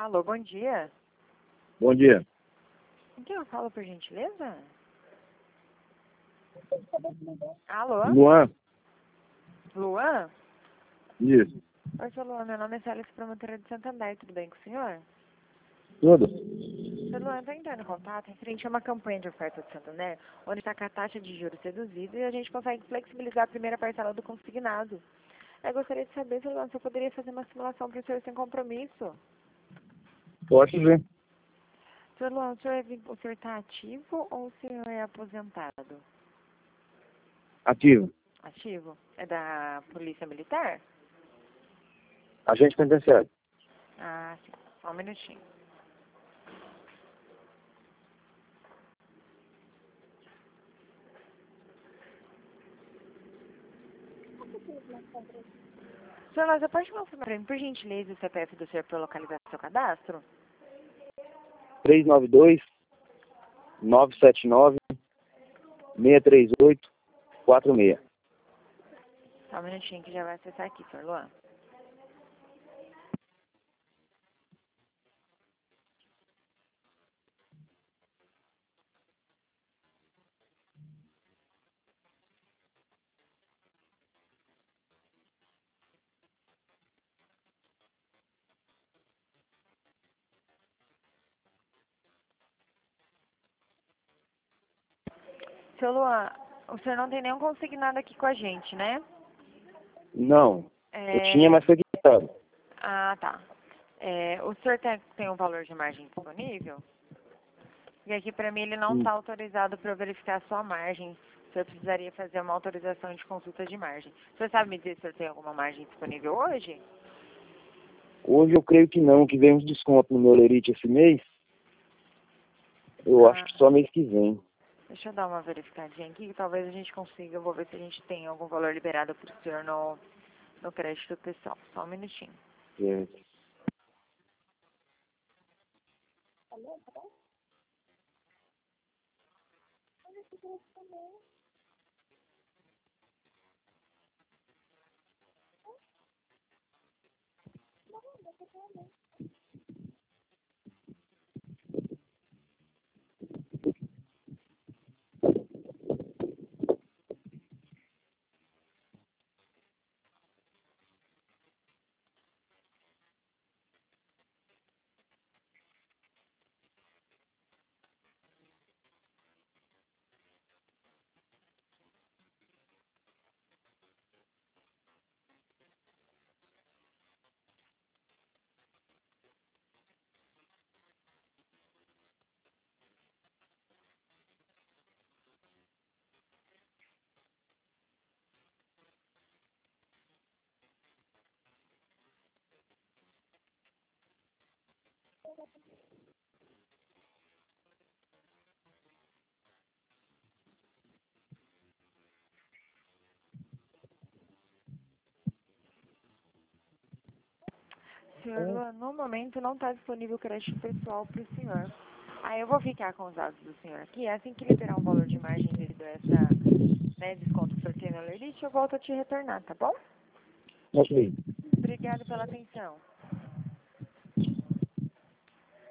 Alô, bom dia. Bom dia. Com quem eu falo, por gentileza? Alô? Luan? Luan? Isso. Oi, sou Luan. Meu nome é Célia, promotora de Santander. Tudo bem com o senhor? Tudo? Sou Luan, estou entrando em contato referente a uma campanha de oferta de Santander, onde está com a taxa de juros reduzida e a gente consegue flexibilizar a primeira parcela do consignado. Eu gostaria de saber, se Luan, se eu poderia fazer uma simulação para o senhor sem compromisso. Pode ver. Sr. Luan, o senhor está ativo ou o senhor é aposentado? Ativo. Ativo? É da Polícia Militar? Agente penitenciário. Ah, sim. Só um minutinho. Sr. Luan, você pode confirmar para mim, por gentileza, o CPF do senhor para eu localizar seu cadastro? 392-979-638-46. Só um minutinho que já vai acessar aqui, Sr. Luan. Seu Luan, o senhor não tem nenhum consignado aqui com a gente, né? Não. Eu tinha, mas foi quitado. Ah, tá. O senhor tem um valor de margem disponível? E aqui para mim ele não está autorizado para eu verificar a sua margem. O senhor precisaria fazer uma autorização de consulta de margem. O senhor sabe me dizer se o senhor tem alguma margem disponível hoje? Hoje eu creio que não, que veio uns descontos no meu Lerite esse mês. Eu acho que só mês que vem. Deixa eu dar uma verificadinha aqui, que talvez a gente consiga. Eu vou ver se a gente tem algum valor liberado para o senhor no crédito pessoal. Só um minutinho. Certo. Senhor Luan, no momento não está disponível o crédito pessoal para o senhor. Aí eu vou ficar com os dados do senhor aqui. Assim que liberar um valor de margem devido a essa, desconto que o senhor tem no Lerite, eu volto a te retornar, tá bom? Ok. Obrigada pela atenção.